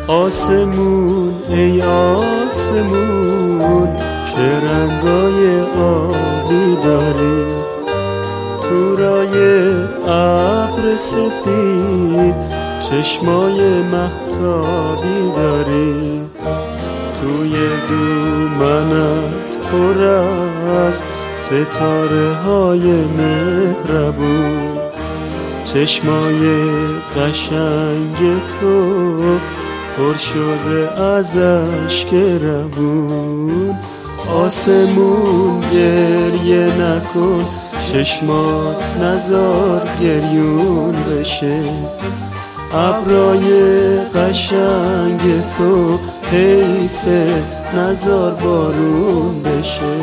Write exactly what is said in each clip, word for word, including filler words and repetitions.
آسمون ای آسمون چه رنگای آبی داری، تو رای ابر سفید چشمای مهتابی داری، توی دومنت پر از ستاره های مهربون، چشمای قشنگ تو پر شده از اشک روون. آسمون گریه نکن، چشمات نزار گریون بشه، ابرای قشنگ تو حیفه نزار بارون بشه.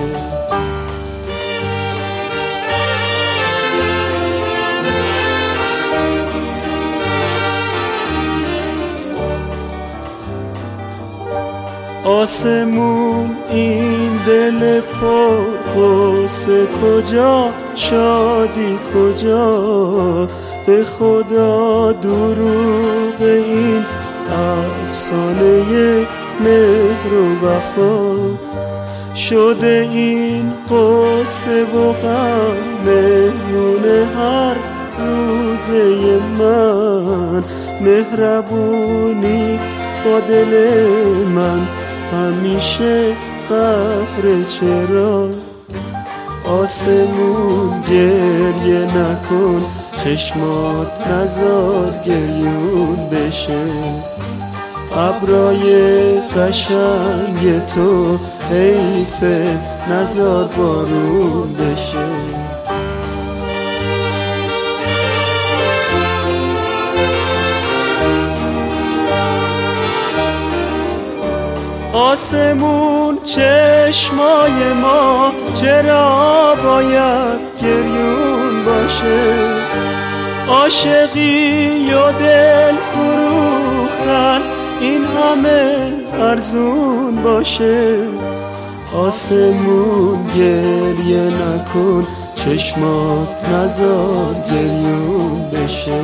آسمون این دل پر غصه کجا، شادی کجا، به خدا دروغ این افسانه مهر و وفا، شده این قصه و غم مهمون هر روزه من، مهربونی با دل من همیشه قهر چرا. آسمون گریه نکن، چشمات نزار گریون بشه، ابرای قشنگ تو حیفه نزار بارون بشه. آسمون چشمای ما چرا باید گریون باشه، عاشقی و دل فروختن این همه ارزون باشه. آسمون گریه نکن، چشمات نزار گریون بشه،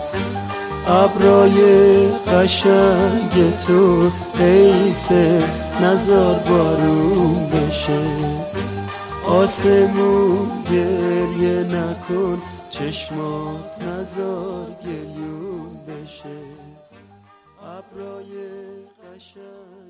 ابرای قشنگ تو حیفه نزار بارون بشه. آسمون گریه نکن، چشمات نزار گریون بشه، ابرای قشنگ